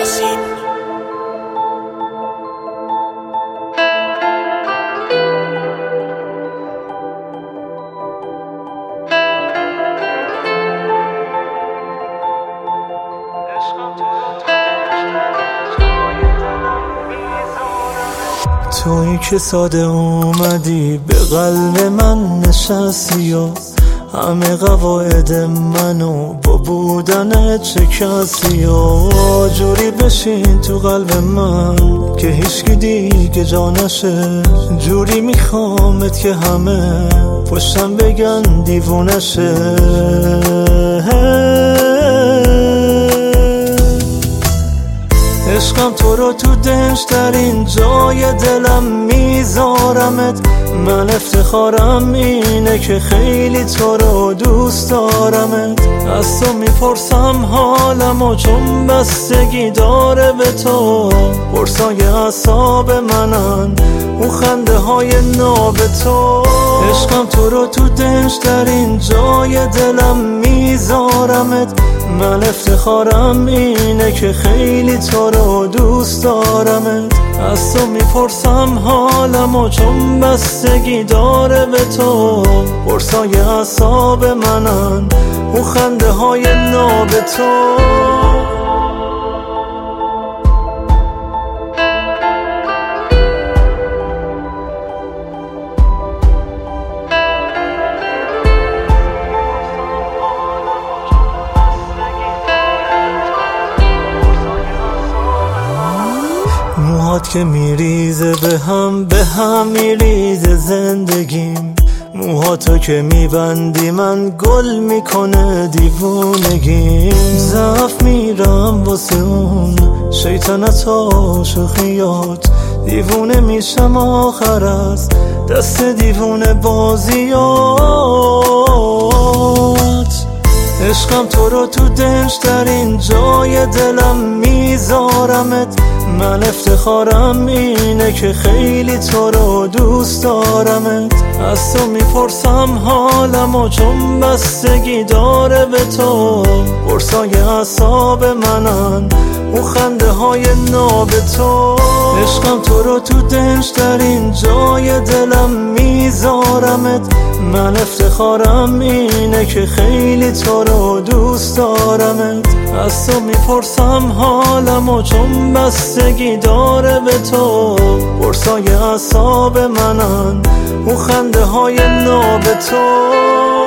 یاسین. تویی که ساده اومدی به قلب من نشستی و همه قواعد منو با بودنت شکستی و جوری بشین تو قلب من که هیچکی دیگه جانشه. جوری میخوامت که همه پشتم بگن دیوونشه. عشقم تو رو تو دنج‌ترین جای دلم میذارمت. من افتخارم اینه که خیلی تو رو دوست دارمت. از تو میپرسم حالمو چون بستگی داره به تو. پرسای اعصاب منن اون خنده های ناب تو. عشقم تو رو تو دنج‌ترین جای دلم میذارمت. من افتخارم اینه که خیلی تو رو دوست دارمت. از تو میپرسم حالمو چون بستگی داره به تو. پرسای اعصاب منن اون خنده های ناب تو. موهات که میریزه به هم میریزه زندگیم. موهاتو که میبندی من گل میکنه دیوونگیم. ضعف میرم واسه اون شیطنت و شوخیات. دیوونه میشم آخر از دست دیوونه بازیات. عشقم تو رو تو دنج‌ترین جای دلم میذارمت. من افتخارم اینه که خیلی تو رو دوست دارمت. از تو میپرسم حالمو چون بستگی داره به تو. پرسای اعصاب منن اون خنده های ناب تو. عشقم تو رو تو دنج‌ترین جای دلم میذارمت. من افتخارم اینه که خیلی تو رو دوست دارمت. از تو میپرسم حالمو چون بستگی داره به تو. پرسای اعصاب منن اون خنده های ناب تو.